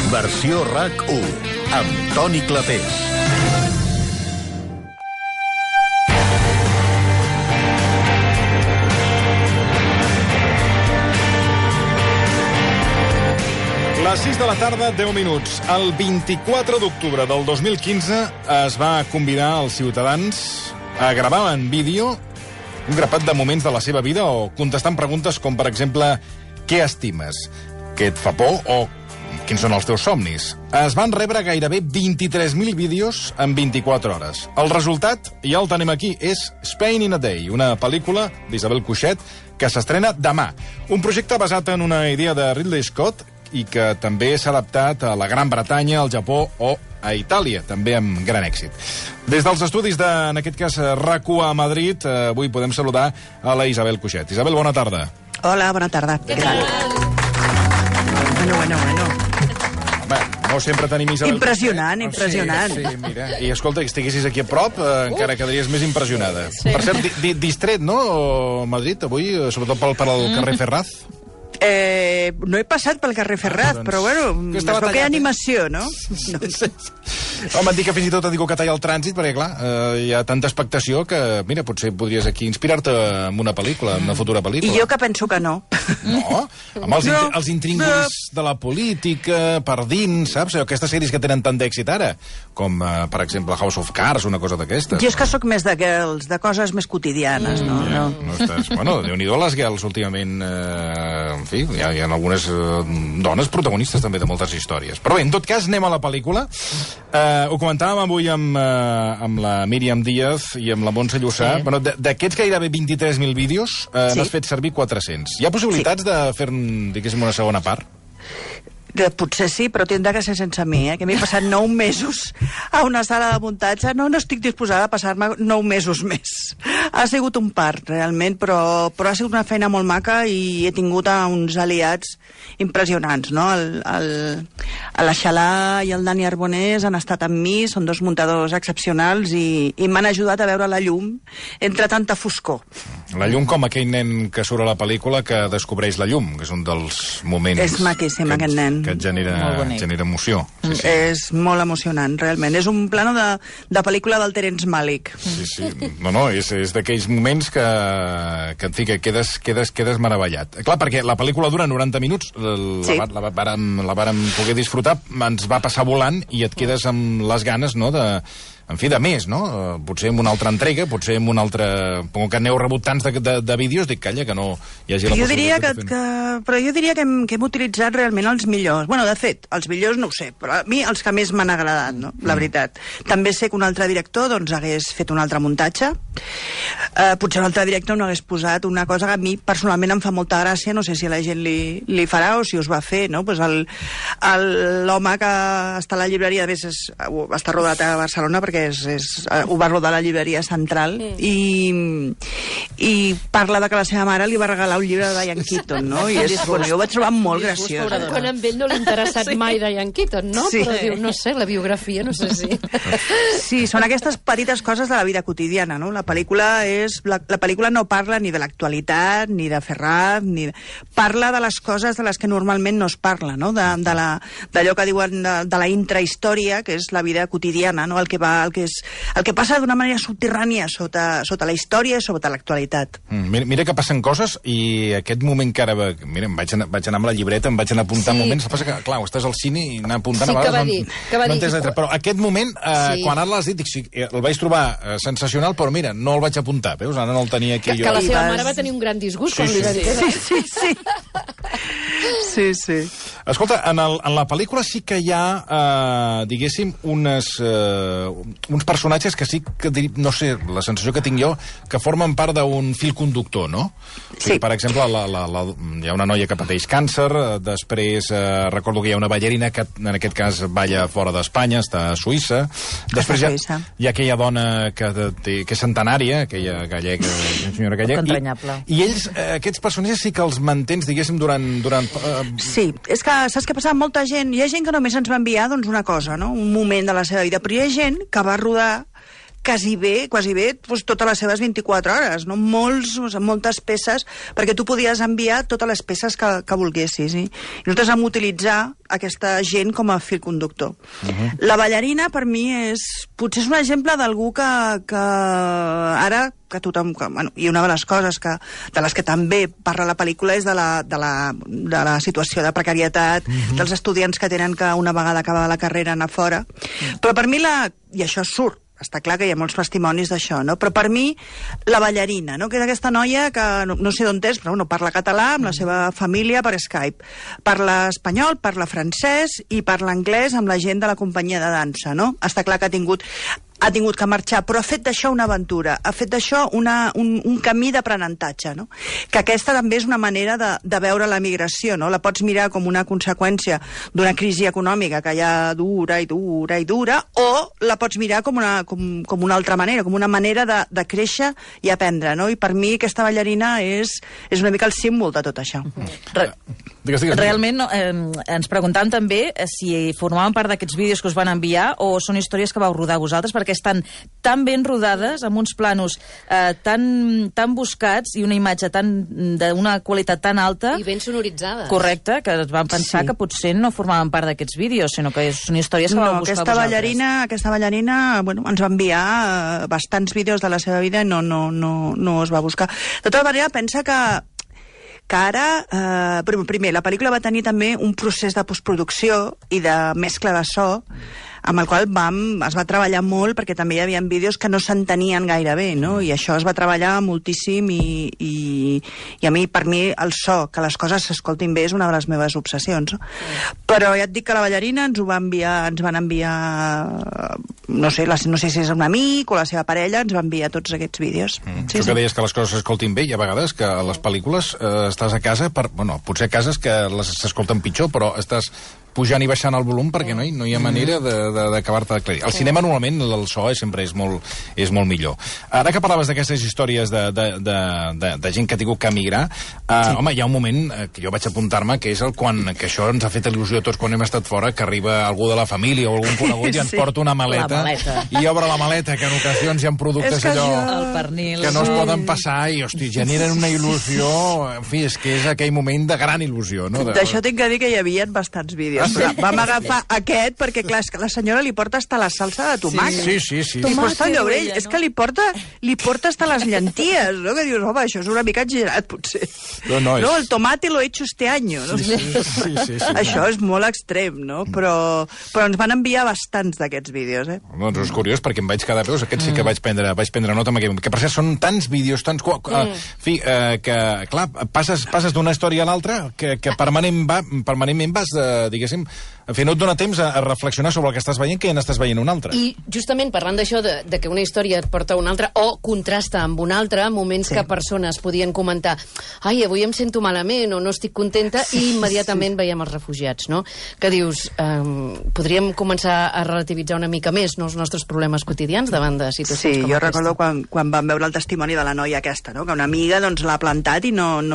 Versió RAC1, amb Toni Clapés. Les 6 de la tarda, 10 minuts. El 24 d'octubre del 2015 es va convidar els ciutadans a gravar en vídeo un grapat de moments de la seva vida o contestant preguntes com, per exemple, què estimes, què et fa por o quins són els teus somnis. Es van rebre gairebé 23.000 vídeos en 24 hores. El resultat, ja el tenim aquí, és Spain in a Day, una pel·lícula d'Isabel Cuixet que s'estrena demà. Un projecte basat en una idea de Ridley Scott i que també s'ha adaptat a la Gran Bretanya, al Japó o a Itàlia, també amb gran èxit. Des dels estudis de, en aquest cas, RAC1 a Madrid, avui podem saludar a la Isabel Cuixet. Isabel, bona tarda. Hola, bona tarda. Què tal? Bueno. Home, no sempre tenim Isabel Impressionant, Cuixet. impressionant. Sí, mira. I escolta, que estiguessis aquí a prop, encara quedaries més impressionada. Sí. Per cert, distret, no, Madrid, avui, sobretot pel carrer Ferraz? No he passat pel carrer Ferraz, però bueno, es veu que hi ha animació, no? Sí. Home, em dic que fins i tot et dic que talla el trànsit, perquè, clar, hi ha tanta expectació que, mira, potser podries aquí inspirar-te en una pel·lícula, en una futura pel·lícula. I jo que penso que no. No, amb els intríngulis de la política, per dins, saps? Aquestes sèries que tenen tant d'èxit ara, com, per exemple, House of Cards, una cosa d'aquestes. Jo és que sóc més de girls, de coses més quotidianes, no? No estàs... Bueno, Déu-n'hi-do les girls últimament... En fi, hi ha algunes dones protagonistes també de moltes històries. Però bé, en tot cas, anem a la pel·lícula. Ho comentàvem avui amb la Míriam Díaz i amb la Montse Llussà. Sí. Bueno, d'aquests gairebé 23.000 vídeos n'has fet servir 400. Hi ha possibilitats de fer, diguéssim, una segona part? Potser sí, però tindrà que ser sense mi, que m'he passat 9 mesos a una sala de muntatge. No estic disposada a passar-me 9 mesos més. Ha sigut un part, realment, però ha sigut una feina molt maca i he tingut uns aliats impressionants, no? L'Aixalà i el Dani Arbonés han estat amb mi, són dos muntadors excepcionals i m'han ajudat a veure la llum entre tanta foscor. La llum com aquell nen que surt a la pel·lícula que descobreix la llum, que és un dels moments... És maquíssim, aquest nen. Que et genera emoció. Sí. És molt emocionant, realment. És un plano de pel·lícula del Terence Malick. Sí. No, és d'aquells moments que en fi, que quedes meravellat. Clar, perquè la pel·lícula dura 90 minuts, la vàrem poder disfrutar, ens va passar volant i et quedes amb les ganes, no?, en fi, de més, no? Potser amb una altra entrega, potser amb una altra... Com que n'heu rebut tants de vídeos, dic, calla, que no hi hagi la possibilitat Però jo diria que hem utilitzat realment els millors. Bueno, de fet, els millors no ho sé, però a mi els que més m'han agradat, no? La veritat. També sé que un altre director doncs hagués fet un altre muntatge. Potser un altre director no hagués posat una cosa que a mi personalment em fa molta gràcia, no sé si a la gent li farà o si us va fer, no? Pues l'home que està a la llibreria, a més està rodat a Barcelona perquè ho va rodar a la llibreria Central i parla de que la seva mare li va regalar un llibre de Diane Keaton, no? I jo ho vaig trobar molt graciós. Quan a ell no l'ha interessat mai Diane Keaton, no? Sí. Però diu, no sé, la biografia, no sé si... Sí, són aquestes petites coses de la vida quotidiana, no? La pel·lícula no parla ni de l'actualitat, ni de Ferraz, parla de les coses de les que normalment no es parla, no? D'allò que diuen de la intrahistòria, que és la vida quotidiana, no? El que passa d'una manera subterrània sota la història i sota l'actualitat. Mira que passen coses i aquest moment que ara... Mira, em vaig anar amb la llibreta, em vaig anar apuntant moments, el que passa que, clar, estàs al cine i anar apuntant a vegades... que va dir. Però aquest moment, quan ara l'has dit, el vaig trobar sensacional, però mira, no el vaig apuntar, veus? Ara no el tenia aquí jo. Que la seva mare va tenir un gran disgust quan li va dir. Sí. Escolta, en la pel·lícula sí que hi ha, diguéssim, uns personatges que sí que, no sé, la sensació que tinc jo, que formen part d'un fil conductor, no? Sí. Per exemple, hi ha una noia que pateix càncer, després recordo que hi ha una ballarina que en aquest cas balla fora d'Espanya, està a Suïssa, després hi ha aquella dona que és centenària, aquella gallega, senyora gallega, i ells, aquests personatges sí que els mantens, diguéssim, durant... Sí, és que saps què passa? Molta gent, hi ha gent que només ens va enviar doncs, una cosa, no? Un moment de la seva vida, però hi ha gent que va rodar quasi bé doncs, totes les seves 24 hores, no? Moltes peces, perquè tu podies enviar totes les peces que volguessis. I nosaltres vam utilitzar aquesta gent com a fil conductor. La ballarina, per mi, potser és un exemple d'algú que ara que tothom... I una de les coses de les que també parla la pel·lícula és de la situació de precarietat, dels estudiants que tenen que una vegada acabada la carrera anar fora. Però per mi, i això surt, està clar que hi ha molts testimonis d'això, no? Però per mi, la ballarina, no? Que és aquesta noia que no sé d'on és, però parla català amb la seva família per Skype. Parla espanyol, parla francès i parla anglès amb la gent de la companyia de dansa, no? Està clar que ha tingut que marxar, però ha fet d'això una aventura, ha fet d'això un camí d'aprenentatge, no? Que aquesta també és una manera de veure la migració, no? La pots mirar com una conseqüència d'una crisi econòmica que ja dura i dura i dura, o la pots mirar com una altra manera, com una manera de créixer i aprendre, no? I per mi aquesta ballarina és una mica el símbol de tot això. Digues. Realment ens preguntàvem també si formaven part d'aquests vídeos que us van enviar o són històries que vau rodar vosaltres, perquè estan tan ben rodades, amb uns planos tan buscats i una imatge d'una qualitat tan alta... I ben sonoritzades. Correcte, que es van pensar que potser no formaven part d'aquests vídeos, sinó que són històries que vau buscar vosaltres. Aquesta ballarina ens va enviar bastants vídeos de la seva vida i no es va buscar. De tota manera, pensa que ara, primer, la pel·lícula va tenir també un procés de postproducció i de mescla de so, amb el qual es va treballar molt, perquè també hi havia vídeos que no s'entenien gaire bé, no? I això es va treballar moltíssim i a mi, per mi, el so, que les coses s'escoltin bé, és una de les meves obsessions, no? Però ja et dic que la ballarina ens van enviar, no sé si és un amic o la seva parella, ens va enviar tots aquests vídeos. Això que deies que les coses s'escoltin bé, i a vegades que a les pel·lícules estàs a casa, potser a cases que s'escolten pitjor, però estàs pujant i baixant el volum perquè no hi ha manera d'acabar-te d'aclarir. Al cinema normalment el so sempre és molt millor. Ara que parlaves d'aquestes històries de gent que ha tingut que emigrar, home, hi ha un moment que jo vaig apuntar-me, que és que això ens ha fet il·lusió a tots quan hem estat fora, que arriba algú de la família o algun conegut i ens porta una maleta i obre la maleta, que en ocasions hi ha productes allò que no es poden passar i, hosti, generen una il·lusió. En fi, és que és aquell moment de gran il·lusió, no? D'això tinc que dir que hi havia bastants vídeos. Vam agafar aquest perquè, clar, és que la senyora li porta hasta la salsa de tomàquet. Sí. Li porta el llobrell. És que li porta hasta les llenties, no? Que dius, home, això és una mica exagerat, potser. No, el tomate lo he hecho este año. No? Sí. Això és molt extrem, no? Però ens van enviar bastants d'aquests vídeos, eh? Doncs és curiós, perquè em vaig quedar... Veus, aquest sí que vaig prendre nota amb aquest... Que per cert, són tants vídeos, tants... En fi, que, clar, passes d'una història a l'altra, que permanentment vas, diguéssim, en fi, no et dona temps a reflexionar sobre el que estàs veient, que ja n'estàs veient un altre. I justament parlant d'això, de que una història et porta a una altra, o contrasta amb una altra, moments que persones podien comentar ai, avui em sento malament o no estic contenta, i immediatament veiem els refugiats, no? Que dius, podríem començar a relativitzar una mica més els nostres problemes quotidians davant de situacions com aquesta. Sí, jo recordo quan vam veure el testimoni de la noia aquesta, no? Que una amiga l'ha plantat i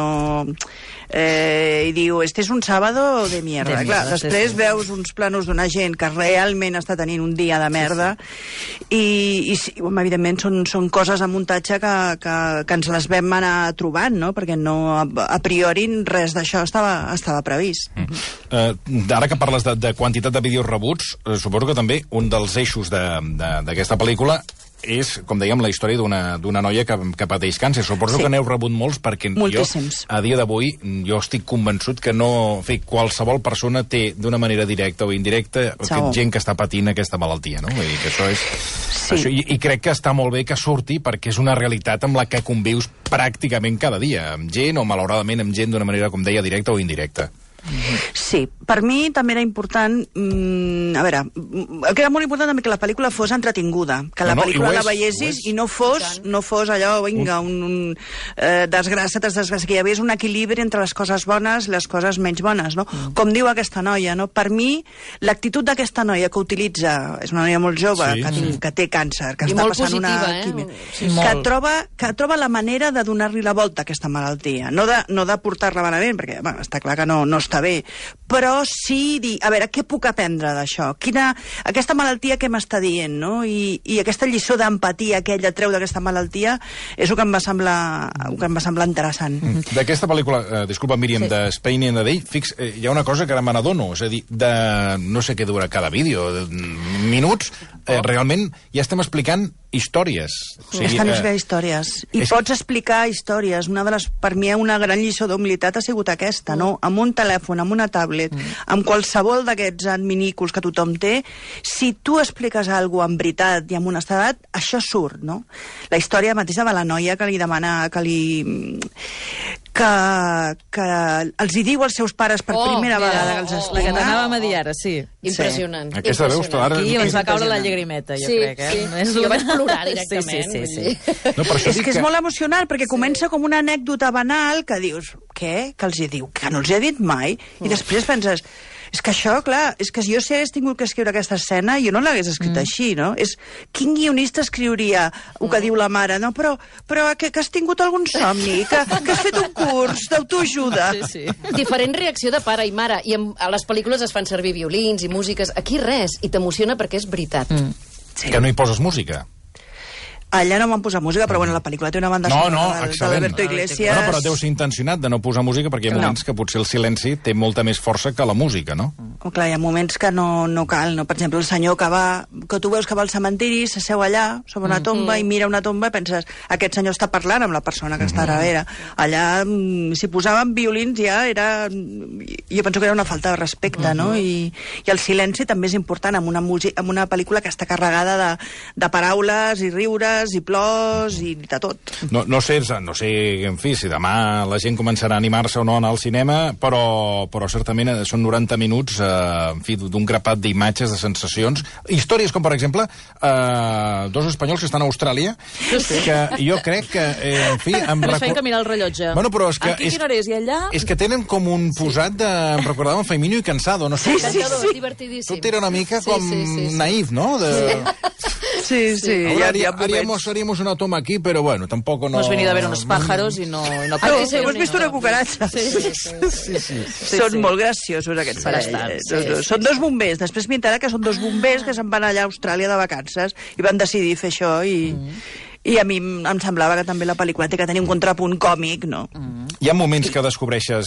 i diu, este es un sábado de mierda. Clar, després veus uns planos d'una gent que realment està tenint un dia de merda i sí, evidentment són coses de muntatge que ens les vam anar trobant, no? Perquè a priori res d'això estava previst. Ara que parles de quantitat de vídeos rebuts, suposo que també un dels eixos d'aquesta pel·lícula és, com dèiem, la història d'una noia que pateix càncer. Suposo que n'heu rebut molts, perquè moltíssims. Jo, a dia d'avui, jo estic convençut que qualsevol persona té, d'una manera directa o indirecta, gent que està patint aquesta malaltia, no? Vull dir que això és... Sí. Això, i crec que està molt bé que surti, perquè és una realitat amb la que convius pràcticament cada dia, amb gent o, malauradament, amb gent d'una manera, com deia, directa o indirecta. Sí, per mi també era important, a veure, que era molt important també que la pel·lícula fos entretinguda, que la pel·lícula la veiessis i no fos allò, vinga, un desgràcia, que hi hagués un equilibri entre les coses bones i les coses menys bones, no? Com diu aquesta noia, no? Per mi, l'actitud d'aquesta noia que utilitza, és una noia molt jove, que té càncer, que està passant una quimio, que troba la manera de donar-li la volta a aquesta malaltia, no de portar-la malament, perquè està clar que no està està bé, però sí dir, a veure, què puc aprendre d'això? Aquesta malaltia què m'està dient, no? I aquesta lliçó d'empatia que ella treu d'aquesta malaltia és el que em va semblar interessant. D'aquesta pel·lícula, disculpa, Míriam, de Spain in a Day, hi ha una cosa que ara me n'adono, és a dir, no sé què dura cada vídeo, minuts, realment ja estem explicant històries. O sigui, és que no explicar històries. I pots explicar històries. Per mi, una gran lliçó d'humilitat ha sigut aquesta, no? Amb un telèfon, amb una tablet, amb qualsevol d'aquests adminículs que tothom té, si tu expliques alguna cosa amb veritat i amb honestedat, això surt, no? La història mateixa de la noia que li demana que els hi diu als seus pares per primera vegada que els estima. La que t'anàvem a dir ara, sí. Impressionant. Aquesta veus, ara... Aquí ens va caure la llagrimeta, jo crec. Jo vaig plorar directament. Sí. És que és molt emocional, perquè comença com una anècdota banal que dius, què? Que els hi diu? Que no els hi ha dit mai? I després penses... És que això, clar, és que si jo hagués tingut que escriure aquesta escena, jo no l'hagués escrit així, no? Quin guionista escriuria el que diu la mare? No, però que has tingut algun somni, que has fet un curs d'autoajuda. Sí. Diferent reacció de pare i mare, i a les pel·lícules es fan servir violins i músiques. Aquí res, i t'emociona perquè és veritat. Sí. Que no hi poses música. Allà no van posar música, però bueno, la pel·lícula té una banda sonora d'Alberto Iglesias. Bueno, però deu ser intencionat de no posar música, perquè hi ha moments que potser el silenci té molta més força que la música, no? Clar, hi ha moments que no cal, no? Per exemple, el senyor que tu veus que va al cementiri, s'asseu allà, sobre una tomba, i mira una tomba i penses, aquest senyor està parlant amb la persona que està darrere. Allà, si posaven violins ja era... Jo penso que era una falta de respecte, no? I el silenci també és important en una pel·lícula que està carregada de paraules i riures i plors i de tot. No sé, en fi, si demà la gent començarà a animar-se o no a anar al cinema, però certament són 90 minuts, en fi, d'un grapat d'imatges, de sensacions. Històries com, per exemple, dos espanyols que estan a Austràlia, que jo crec que, en fi... Només feien que mirar el rellotge. Bueno, però és que... Aquí quina hora és? I allà? És que tenen com un posat de... Em recordava Feimino i Cansado, no sé. Sí. Divertidíssim. Tot era una mica com naïf, no? Sí. Haríamos una toma aquí, pero bueno, tampoco no... Hemos venido a ver unos pájaros i no... Hemos visto una cucaracha. Sí. Són molt graciosos, aquests parells. Són dos bombers. Després m'he enterat que són dos bombers que se'n van allà a Austràlia de vacances i van decidir fer això i a mi em semblava que també la pel·lícula té que tenir un contrapunt còmic, no? Hi ha moments que descobreixes,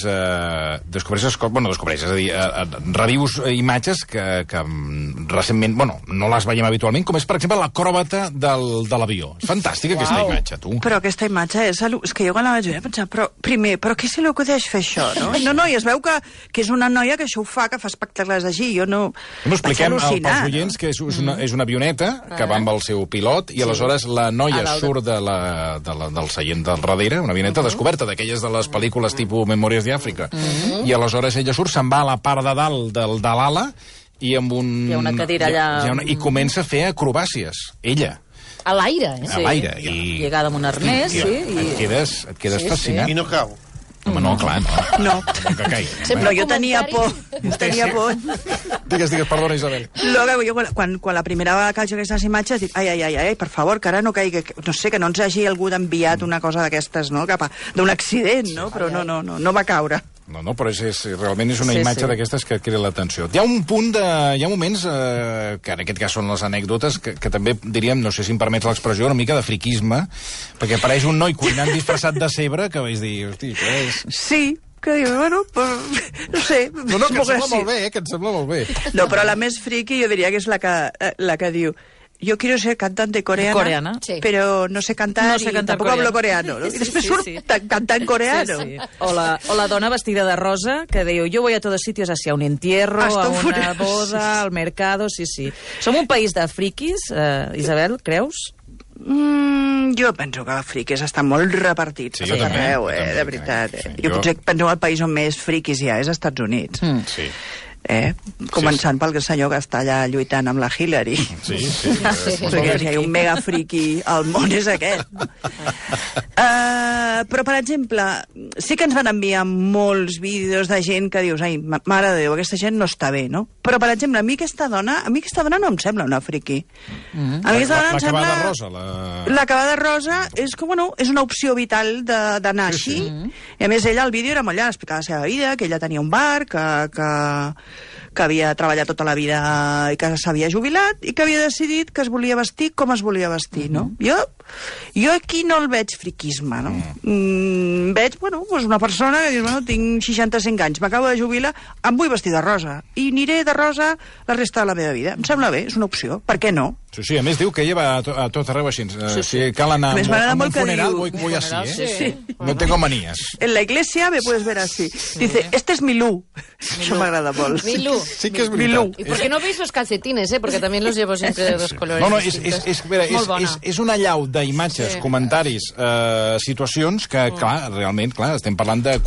és a dir, revius imatges que recentment, no les veiem habitualment, com és, per exemple, l'acròbata de l'avió. És fantàstica aquesta imatge, tu. Però aquesta imatge és que jo quan la vaig veure pensava, però qui se li acudeix fer això, no? No, i es veu que és una noia que això ho fa, que fa espectacles així, jo no... No expliquem pels oients que és una avioneta que va amb el seu pilot i aleshores la noia surt del seient del darrere, una avioneta descoberta d'aquelles de les pel·lícules tipus Memòries d'Àfrica. I aleshores ella surt, se'n va a la part de dalt de l'ala i amb un... Hi ha una cadira allà... I comença a fer acrobàcies, ella. A l'aire, A l'aire. Lligada amb un arnès, sí. Et quedes fascinat. I no cau. Home, no, clar, no. No. Però jo tenia por. Digues, perdona, Isabel. Jo, quan la primera vegada que vaig aquestes imatges, dic, ai, per favor, que ara no caigui... No sé, que no ens hagi algú enviat una cosa d'aquestes, no? Cap d'un accident, no? Però no va caure. No, però realment és una imatge d'aquestes que crida l'atenció. Hi ha moments, que en aquest cas són les anècdotes, que també diríem, no sé si em permets l'expressió, una mica de friquisme, perquè apareix un noi cuinant disfressat de zebra que vaig dir, hosti, què és? Sí, que diu, no sé. No, que em sembla molt bé, que em sembla molt bé. No, però la més friqui jo diria que és la que diu, yo quiero ser cantante coreana, pero no sé cantar y tampoco hablo coreano. ¿No? Y después cantar en coreano. Sí. O la dona vestida de rosa que diu, yo voy a todos sitios, hacia un entierro, a una boda, al mercado, sí. Som un país de friquis, Isabel, creus? Jo penso que els friquis estan molt repartits a tot arreu, de veritat. Jo potser penso que el país on més friquis hi ha és als Estats Units. Sí. Començant pel senyor que està allà lluitant amb la Hillary. Sí. Perquè si hi ha un mega friki al món és aquest. Però, per exemple, sí que ens van enviar molts vídeos de gent que dius, ai, mare de Déu, aquesta gent no està bé, no? Però, per exemple, a mi aquesta dona no em sembla una friki. A mi aquesta dona em sembla... L'acabada rosa. L'acabada rosa és que, bueno, és una opció vital d'anar així. I a més, ella al vídeo era molt llarg, explicava la seva vida, que ella tenia un bar, que havia treballat tota la vida i que s'havia jubilat i que havia decidit que es volia vestir com es volia vestir, no? Jo aquí no el veig friquisme, no? Veig, bueno, una persona que dius, bueno, tinc 65 anys, m'acabo de jubilar, em vull vestir de rosa i aniré de rosa la resta de la meva vida. Em sembla bé, és una opció, per què no? Sí, a més diu que ella va a tot arreu així. Si cal anar a un funeral, voy así, ¿eh? No tengo manías. En la iglesia me puedes ver así. Dice, este es Milú. Això m'agrada molt. Milú. Sí que és veritat. ¿Y por qué no veis los calcetines, Porque también los llevo siempre de dos colores. No, és una llau d'imatges, comentaris, situacions que, realment, estem parlant de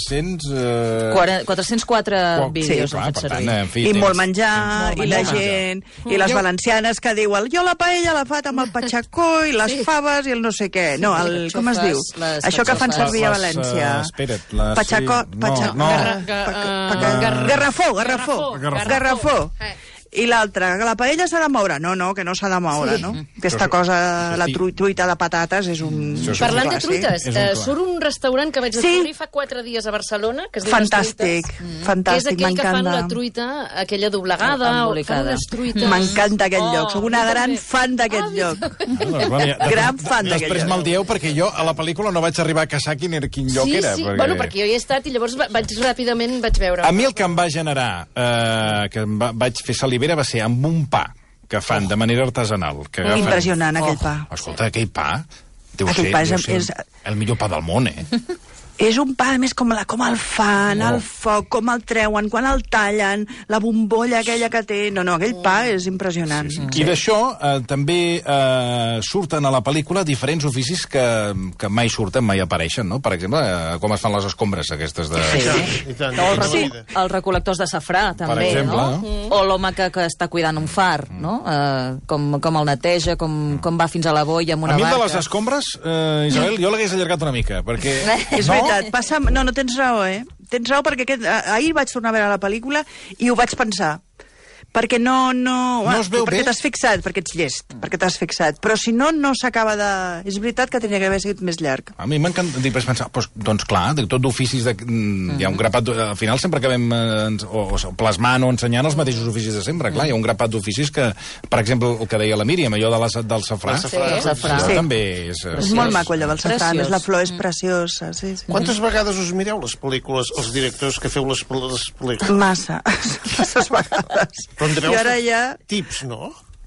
404 vídeos han fet servir. I molt menjar, i la gent, i les valencianes que diuen jo la paella la faig amb el patxacó i les faves i el no sé què. No, com es diu? Això que fan servir a València. Espera't, patxacó, garrafó. I l'altra, que la paella s'ha de moure. No, que no s'ha de moure, no? Aquesta cosa, la truita de patates és un... Parlant de truites, surt un restaurant que vaig descobrir fa 4 dies a Barcelona, que es diu Fantàstic, que és aquell que fan la truita, aquella doblegada, o fan unes truites... M'encanta aquest lloc, soc una gran fan d'aquest lloc. Gran fan d'aquest lloc. Després me'l dieu perquè jo a la pel·lícula no vaig arribar a caçar quin lloc era. Sí, bueno, perquè jo hi he estat i llavors ràpidament vaig veure. A mi el que em va generar, que vaig fer salivera, va ser amb un pa que fan de manera artesanal. Impressionant, aquell pa. Escolta, aquell pa deu ser el millor pa del món, És un pa, a més, com el fan, el foc, com el treuen, quan el tallen, la bombolla aquella que té... No, aquell pa és impressionant. I d'això també surten a la pel·lícula diferents oficis que mai surten, mai apareixen, no? Per exemple, com es fan les escombres aquestes de... Sí. Els recol·lectors de safrà, també, per exemple, no? O l'home que està cuidant un far, no? Com el neteja, com va fins a la boia amb una barca. A mi de les escombres, Isabel, jo l'hagués allargat una mica, perquè... És veritat, passa... No, tens raó, Tens raó perquè ahir vaig tornar a veure la pel·lícula i ho vaig pensar. Perquè no es veu perquè bé? T'has fixat, perquè ets llest, perquè t'has fixat. Però si no s'acaba de... És veritat que tenia que haver sigut més llarg. A mi m'encanta pensar, doncs clar, tot d'oficis... Hi ha un grapat... Al final sempre acabem plasmant o ensenyant els mateixos oficis de sempre. Clar, hi ha un grapat d'oficis que, per exemple, el que deia la Míriam, allò del safrà. El safrà. També és... És molt maco, allò del safrà. La flor és preciosa. Quantes vegades us mireu les pel·lícules, els directors que feu les pel·lícules? Masses vegades. I ara ja... Tips, no?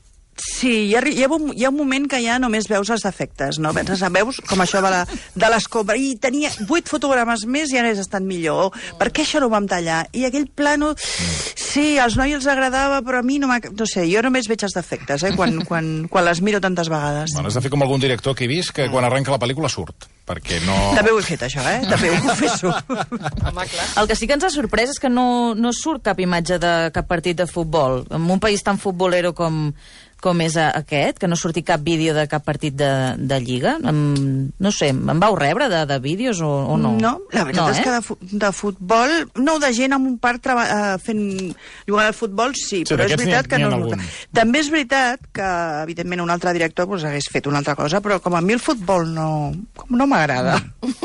Sí, hi ha un moment que ja només veus els defectes, no? Veus com això de l'escombra. I tenia 8 fotogrames més i ara és estat millor. Per què això no ho vam tallar? I aquell plano... Sí, als nois els agradava, però a mi no m'ha... No sé, jo només veig els defectes, quan les miro tantes vegades. Bueno, has de fer com algun director que he vist que quan arrenca la pel·lícula surt, perquè no... També ho he fet, això, També ho confesso. El que sí que ens ha sorprès és que no surt cap imatge de cap partit de futbol. En un país tan futbolero com és aquest, que no surti cap vídeo de cap partit de Lliga. No sé, em vau rebre de vídeos o no? No, la veritat és que de futbol, no, de gent en un parc jugant al futbol, sí, però és veritat que no es nota. També és veritat que, evidentment, un altre director hagués fet una altra cosa, però com a mi el futbol no m'agrada.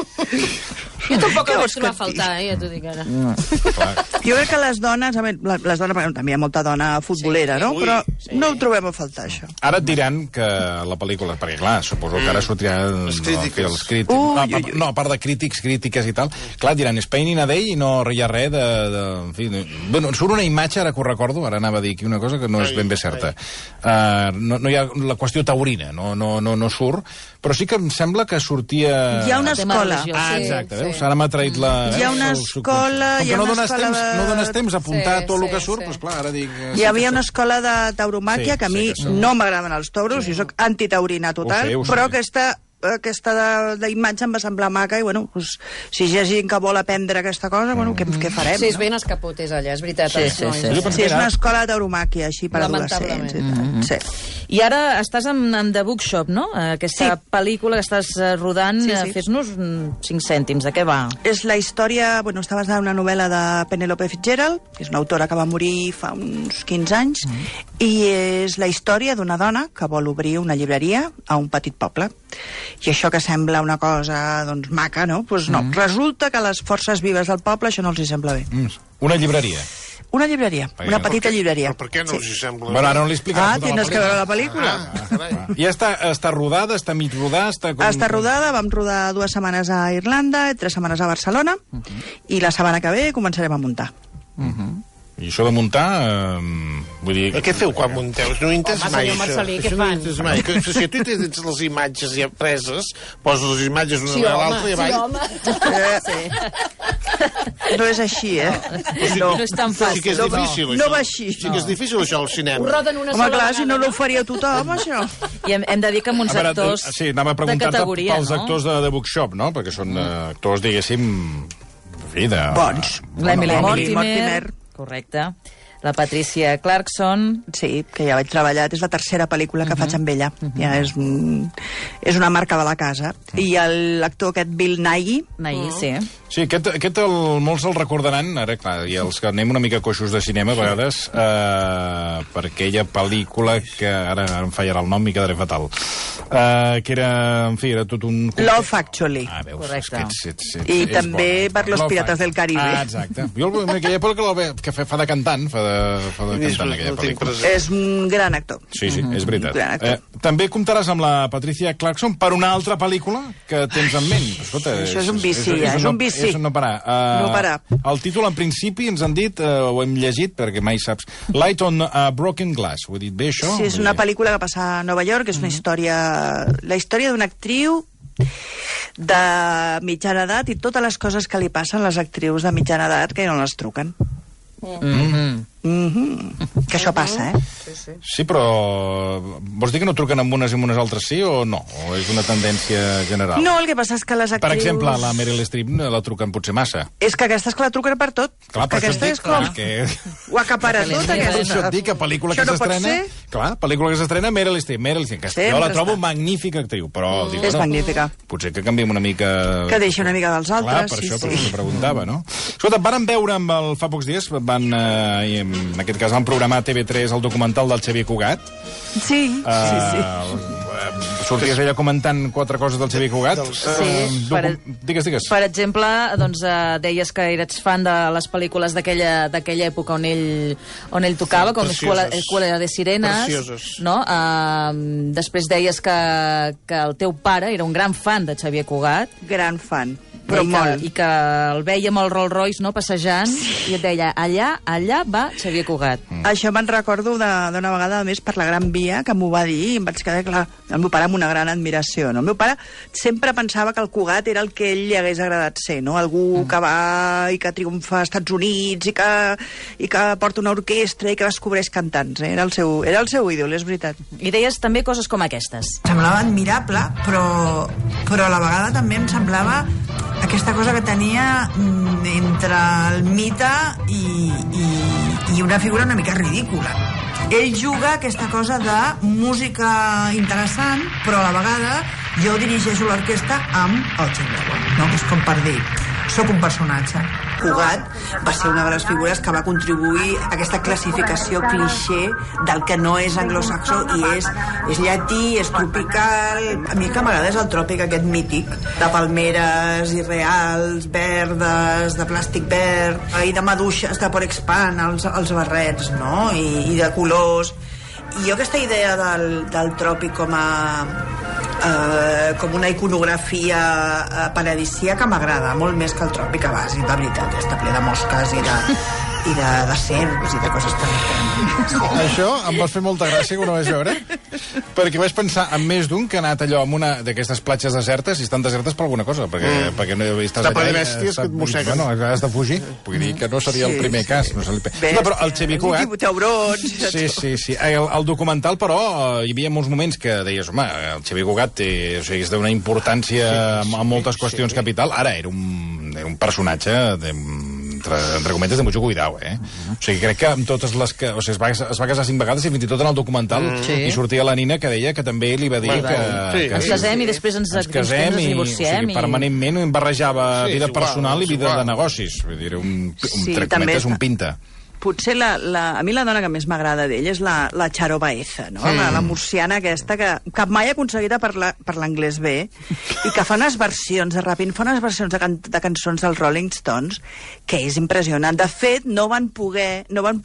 Jo tampoc ho vaig trobar a faltar, ja t'ho dic ara. Jo crec que les dones, també hi ha molta dona futbolera, no? Però no ho trobem a faltar, això. Ara et diran que la pel·lícula, perquè clar, suposo que ara sortirà els crítics. No, a part de crítiques i tal, clar, diran Spain in a Day i no hi ha res de... En fi, bueno, surt una imatge, ara que ho recordo, ara anava a dir aquí una cosa que no és ben bé certa. No hi ha la qüestió taurina, no surt, però sí que em sembla que sortia... Hi ha una escola. Exacte, veus? Ara m'ha traït la... Hi ha una escola... Com que no dones temps a apuntar tot el que surt, doncs clar, ara dic... Hi havia una escola de tauromàquia que a mi no m'agraden els tauros, jo soc antitaurina total, però aquesta aquesta d'imatge em va semblar maca i, bueno, pues, si hi ha gent que vol aprendre aquesta cosa, bueno, què farem? Sí, és ben escapotés allà, és veritat. Sí. Sí, és una escola de tauromàquia, així per Lamentablement. adolescents. Sí. I ara estàs amb The Bookshop, no? Aquesta pel·lícula que estàs rodant, fes-nos 5 cèntims, de què va? És la història, bueno, està basada en una novel·la de Penelope Fitzgerald, que és una autora que va morir fa uns 15 anys, i és la història d'una dona que vol obrir una llibreria a un petit poble. I això que sembla una cosa, doncs, maca, no? Doncs no, resulta que a les forces vives del poble això no els hi sembla bé. Una llibreria. Una llibreria, una petita llibreria. Però per què no us hi sembla? Bueno, ara no li explicaràs tota tens que veure la pel·lícula. I està rodada, està mig rodada? Està rodada, vam rodar 2 setmanes a Irlanda, 3 setmanes a Barcelona, i la setmana que ve començarem a muntar. I això de muntar, vull dir... Què feu quan munteu? No ho he entès mai, senyor Marcelí, què fan? Si tu tens les imatges ja preses, poses les imatges una a l'altra i avall... No és així, No és tan fàcil. Sí que és difícil, això. No va així. Sí que és difícil, això, al cinema. Ho roden una Home, sola clar, vegada. si no ho faria tothom, això. I hem de dir que amb uns actors Sí, anava a de preguntar-te categoria, pels actors de Bookshop, no? Perquè són actors, diguéssim... Bons. l'Emily Emily Mortimer. Correcte. La Patricia Clarkson. Sí, que ja vaig treballar. És la tercera pel·lícula que faig amb ella. Ja és una marca de la casa. I l'actor aquest Bill Nighy. Sí. Sí, aquest molts el recordaran, ara, clar, i els que anem una mica coixos de cinema, a vegades, per aquella pel·lícula que ara em fallarà el nom i quedaré fatal, que era, en fi, era tot un... Love Actually. Veus, correcte. I també per Los Pirates del Caribe. Exacte. Jo aquella pel·lícula que fa de cantant, fa de cantant aquella pel·lícula. És un gran actor. Sí, és veritat. Gran actor. També comptaràs amb la Patricia Clarkson per una altra pel·lícula que tens en ment. Escolta, això és un vici, és un vici. És no parar. No parar. El títol, en principi, ens han dit, ho hem llegit, perquè mai saps, Light on Broken Glass. Ho he dit bé, això? Sí, és una pel·lícula que passa a Nova York, és una història... La història d'una actriu de mitjana edat i totes les coses que li passen a les actrius de mitjana edat que no les truquen. Que això passa, Sí, però vols dir que no truquen amb unes i amb unes altres sí o no? O és una tendència general? No, el que passa és que les actrius... Per exemple, la Meryl Streep la truquen potser massa. És que aquesta és que la truquen per tot. Clar, per aquesta és com... Ho acapara tot, Per aquesta. això et dic que pel·lícula que s'estrena... Clar, pel·lícula que s'estrena, Meryl Streep, que jo la trobo magnífica actriu, però... És magnífica. Potser que canviem una mica... Que deixi una mica dels altres, clar, per això t'ho preguntava, no? Escolta, vàrem veure fa pocs dies, en aquest cas van programar a TV3 el documental del Xavier Cugat. Sí. Sorties ella comentant 4 coses del Xavier Cugat. Digues. Per exemple, doncs, deies que eres fan de les pel·lícules d'aquella època on ell tocava, com Escuela de Sirenes. Precioses. No? Després deies que el teu pare era un gran fan de Xavier Cugat. Gran fan. Però molt. I que el veia amb el Rolls Royce, no?, passejant, i et deia, allà va Xavier Cugat. Això me'n recordo d'una vegada, a més, per la Gran Via, que m'ho va dir, i em vaig quedar, clar, el meu pare amb una gran admiració, no? El meu pare sempre pensava que el Cugat era el que ell li hagués agradat ser, no? Algú que va i que triomfa als Estats Units i que porta una orquestra i que descobreix cantants, Era el seu ídol, és veritat. I deies també coses com aquestes. Semblava admirable, però a la vegada també em semblava aquesta cosa que tenia entre el mite i una figura una mica ridícula. Ell juga aquesta cosa de música interessant, però a la vegada jo dirigeixo l'orquestra amb el Xavier, no? És com per dir, sóc un personatge. Cugat va ser una de les figures que va contribuir a aquesta classificació clixé del que no és anglosaxó i és llatí, és tropical. A mi el que m'agrada és el tròpic aquest mític, de palmeres irreals, verdes, de plàstic verd, i de maduixes de Porexpan, els barrets, no? I de colors. I jo aquesta idea del tròpic com una iconografia paradisíaca m'agrada molt més que el tròpic a base, de veritat, està ple de mosques i de serps i de coses tan... Això em vas fer molta gràcia que ho no vaig veure. perquè vaig pensar en més d'un que ha anat allò amb una d'aquestes platges desertes i estan desertes per alguna cosa, perquè no estàs Està ple de allà, bèsties que et mosseguen. Bueno, has de fugir. Vull dir que no seria el primer cas. No, però el Xavier Cugat... Taurons... Sí. El documental, però, hi havia molts moments que deies, home, el Xavier Cugat és d'una importància en moltes qüestions capital. Ara era un personatge entre cometes de mucho cuidado, O sigui, crec que amb totes les que... O sigui, es va casar 5 vegades i fins i tot en el documental hi sortia la Nina que deia que també li va dir que ens casem i després ens divorciem. O sigui, permanentment barrejava vida personal i vida de negocis. Vull dir, entre cometes, un pinta. Potser a mi la dona que més m'agrada d'ell és la Charo Baeza, no? La murciana aquesta que mai ha aconseguit parlar l'anglès bé i que fa unes versions de rap, fa unes versions de cançons dels Rolling Stones que és impressionant. De fet, no van poder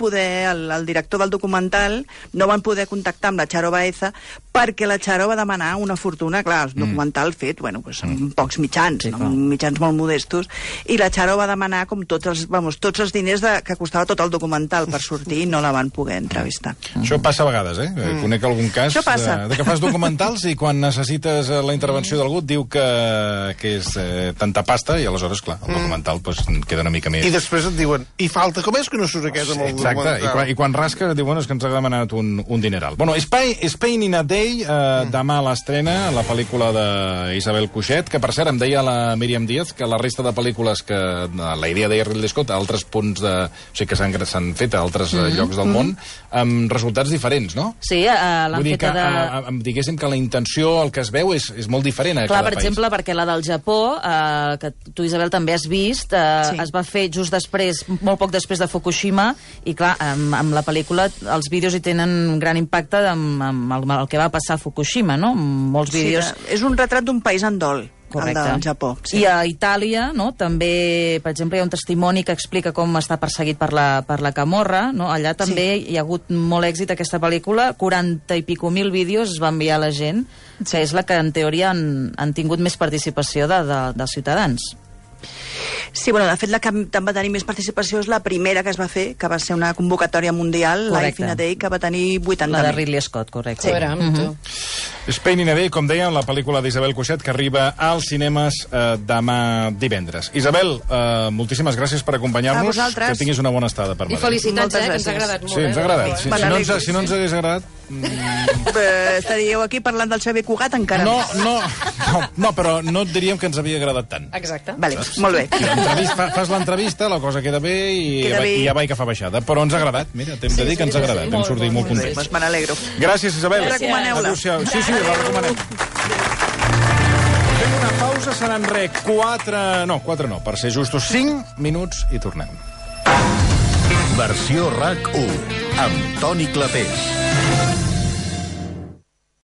el director del documental no van poder contactar amb la Charo Baeza perquè la Charo va demanar una fortuna, clar, el documental fet, amb pocs mitjans, mitjans molt modestos, i la Charo va demanar com tots els diners que costava tot el documental per sortir i no la van poder entrevistar. Això passa a vegades, Conec algun cas de que fas documentals i quan necessites la intervenció d'algú et diu que és tanta pasta i aleshores, clar, el documental queda una mica més... I després et diuen, i falta, com és que no surt aquest amb el documental? Exacte, i quan rasques et diuen, és que ens ha demanat un dineral. Bueno, Spain in a Day, demà l'estrena, la pel·lícula d'Isabel Cuixet, que per cert em deia la Míriam Díaz que la resta de pel·lícules que la idea de Ridley Scott a altres punts o sigui, que s'han fet a altres llocs del món amb resultats diferents, no? Sí, l'han feta de... Diguéssim que la intenció, el que es veu, és molt diferent a cada país. Per exemple, perquè la del Japó, que tu, Isabel, també has vist, es va fer just després, molt poc després de Fukushima, i clar, amb la pel·lícula els vídeos hi tenen un gran impacte amb el que va passar a Fukushima, no? Molts vídeos... És un retrat d'un país en dol. Correcte. El del Japó. Sí. I a Itàlia, no, també, per exemple, hi ha un testimoni que explica com està perseguit per la Camorra, no? Allà també hi ha hagut molt èxit aquesta pel·lícula, 40 i pico mil vídeos es va enviar a la gent, que és la que en teoria han tingut més participació dels ciutadans. Sí, bueno, de fet la que va tenir més participació és la primera que es va fer, que va ser una convocatòria mundial, Life in a Day, que va tenir 80.000. La de Ridley Scott, correcte. Sí. Spain in a Day, com dèiem, la pel·lícula d'Isabel Cuixet, que arriba als cinemes demà divendres. Isabel, moltíssimes gràcies per acompanyar-nos. A vosaltres. Que tinguis una bona estada per Madrid. I felicitats, que ens ha agradat molt. Sí, ens ha agradat. Si no ens hagués agradat... Estaríeu aquí parlant del Xavier Cugat encara més. No, però no et diríem que ens havia agradat tant. Exacte. Vale, molt bé. Fas l'entrevista, la cosa queda bé i ja va i que fa baixada. Però ens ha agradat, mira, t'hem de dir que ens ha agradat. Hem sortit molt contents. Doncs me n'alegro. Gràcies, Isabel. Recomaneu-la. Sí, la recomanem. Fem una pausa, seran res, 4 no, per ser justos, 5 minuts i tornem. Versió RAC 1, amb Toni Clapés.